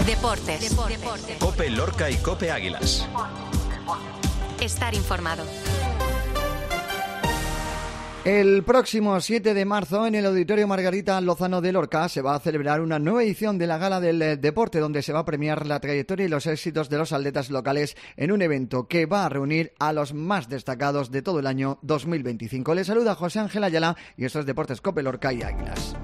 Deportes. COPE Lorca y COPE Águilas. Estar informado. El próximo 7 de marzo en el Auditorio Margarita Lozano de Lorca se va a celebrar una nueva edición de la Gala del Deporte, donde se va a premiar la trayectoria y los éxitos de los atletas locales en un evento que va a reunir a los más destacados de todo el año 2025. Les saluda José Ángel Ayala y esto es Deportes COPE Lorca y Águilas.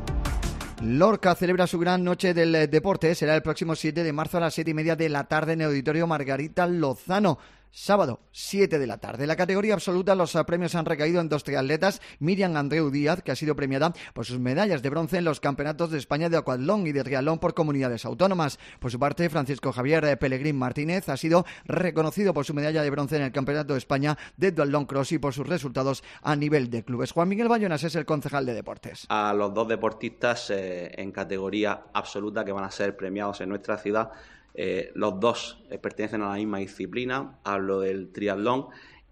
Lorca celebra su gran noche del deporte. Será el próximo 7 de marzo a las 7:30 de la tarde en el Auditorio Margarita Lozano. Sábado, 7 de la tarde. En la categoría absoluta, los premios han recaído en dos triatletas. Miriam Andreu Díaz, que ha sido premiada por sus medallas de bronce en los campeonatos de España de acuatlón y de triatlón por comunidades autónomas. Por su parte, Francisco Javier Pellegrín Martínez ha sido reconocido por su medalla de bronce en el Campeonato de España de duatlón cross y por sus resultados a nivel de clubes. Juan Miguel Bayonas es el concejal de deportes. A los dos deportistas en categoría absoluta que van a ser premiados en nuestra ciudad. Los dos pertenecen a la misma disciplina, hablo del triatlón,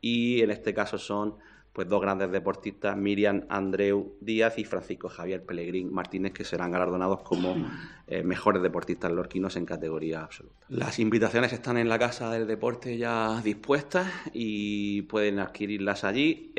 y en este caso son pues dos grandes deportistas, Miriam Andreu Díaz y Francisco Javier Pellegrín Martínez, que serán galardonados como mejores deportistas lorquinos en categoría absoluta. Las invitaciones están en la Casa del Deporte ya dispuestas y pueden adquirirlas allí,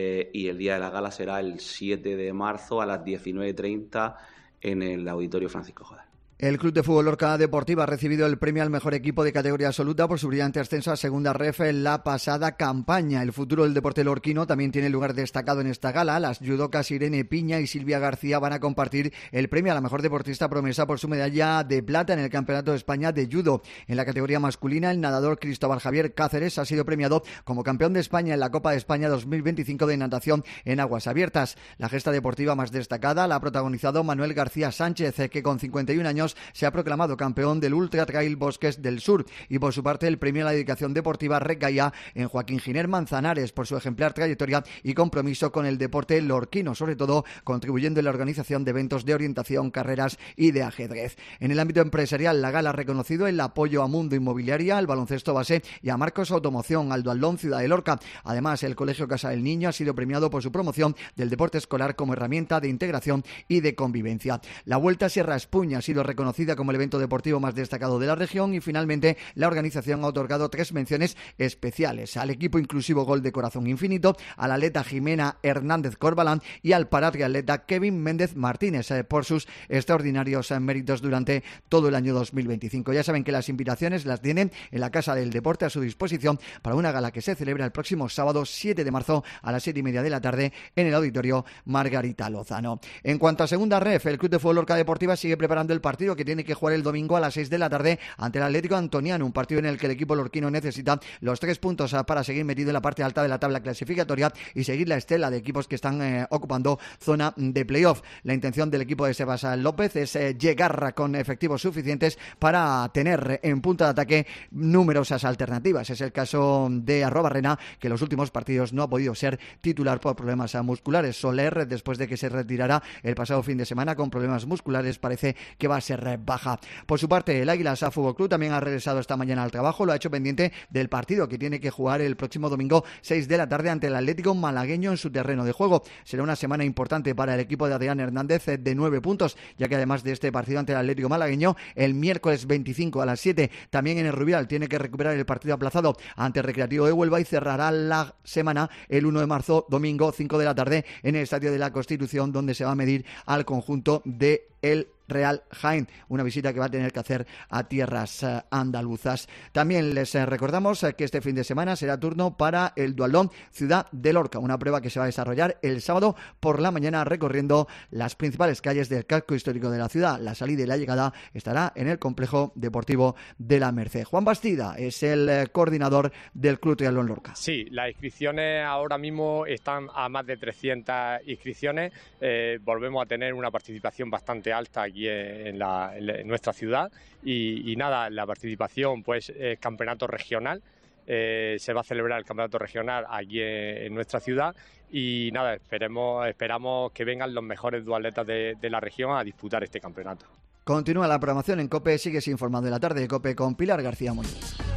y el día de la gala será el 7 de marzo a las 19:30 en el Auditorio Francisco Joder. El Club de Fútbol Lorca Deportiva ha recibido el premio al mejor equipo de categoría absoluta por su brillante ascenso a Segunda Ref en la pasada campaña. El futuro del deporte lorquino también tiene lugar destacado en esta gala. Las judocas Irene Piña y Silvia García van a compartir el premio a la mejor deportista promesa por su medalla de plata en el Campeonato de España de judo. En la categoría masculina, el nadador Cristóbal Javier Cáceres ha sido premiado como campeón de España en la Copa de España 2025 de natación en aguas abiertas. La gesta deportiva más destacada la ha protagonizado Manuel García Sánchez, que con 51 años se ha proclamado campeón del Ultra Trail Bosques del Sur, y por su parte el premio a la dedicación deportiva recaía en Joaquín Giner Manzanares por su ejemplar trayectoria y compromiso con el deporte lorquino, sobre todo contribuyendo en la organización de eventos de orientación, carreras y de ajedrez. En el ámbito empresarial, la gala ha reconocido el apoyo a Mundo Inmobiliaria, al baloncesto base y a Marcos Automoción, al duatlón Ciudad de Lorca. Además, el Colegio Casa del Niño ha sido premiado por su promoción del deporte escolar como herramienta de integración y de convivencia. La Vuelta a Sierra Espuña ha sido reconocida como el evento deportivo más destacado de la región, y finalmente la organización ha otorgado 3 menciones especiales: al equipo inclusivo Gol de Corazón Infinito, a la atleta Jimena Hernández Corbalán y al paratriatleta Kevin Méndez Martínez por sus extraordinarios méritos durante todo el año 2025. Ya saben que las invitaciones las tienen en la Casa del Deporte a su disposición para una gala que se celebra el próximo sábado 7 de marzo a las 7:30 de la tarde en el Auditorio Margarita Lozano. En cuanto a Segunda Ref, el Club de Fútbol Lorca Deportiva sigue preparando el partido que tiene que jugar el domingo a las 6 de la tarde ante el Atlético Antoniano, un partido en el que el equipo lorquino necesita los 3 puntos para seguir metido en la parte alta de la tabla clasificatoria y seguir la estela de equipos que están ocupando zona de playoff. La intención del equipo de Sebas López es llegar con efectivos suficientes para tener en punta de ataque numerosas alternativas. Es el caso de Arrobarrena, que en los últimos partidos no ha podido ser titular por problemas musculares. Soler, después de que se retirara el pasado fin de semana con problemas musculares, parece que va a ser baja. Por su parte, el Águilas Fútbol Club también ha regresado esta mañana al trabajo. Lo ha hecho pendiente del partido que tiene que jugar el próximo domingo 6 de la tarde ante el Atlético Malagueño en su terreno de juego. Será una semana importante para el equipo de Adrián Hernández de 9 puntos, ya que además de este partido ante el Atlético Malagueño, el miércoles 25 a las 7 también en el Rubial tiene que recuperar el partido aplazado ante el Recreativo de Huelva, y cerrará la semana el 1 de marzo, domingo 5 de la tarde en el Estadio de la Constitución, donde se va a medir al conjunto de el Real Jaén, una visita que va a tener que hacer a tierras andaluzas. También les recordamos que este fin de semana será turno para el duatlón Ciudad de Lorca, una prueba que se va a desarrollar el sábado por la mañana recorriendo las principales calles del casco histórico de la ciudad. La salida y la llegada estará en el complejo deportivo de la Merced. Juan Bastida es el coordinador del Club Triatlón Lorca. Sí, las inscripciones ahora mismo están a más de 300 inscripciones. Volvemos a tener una participación bastante alta aquí en nuestra ciudad y nada, la participación pues es campeonato regional. Se va a celebrar el campeonato regional aquí en nuestra ciudad y nada, esperamos que vengan los mejores duatletas de la región a disputar este campeonato. Continúa la programación en COPE, sigues informando en la tarde de COPE con Pilar García Muñoz.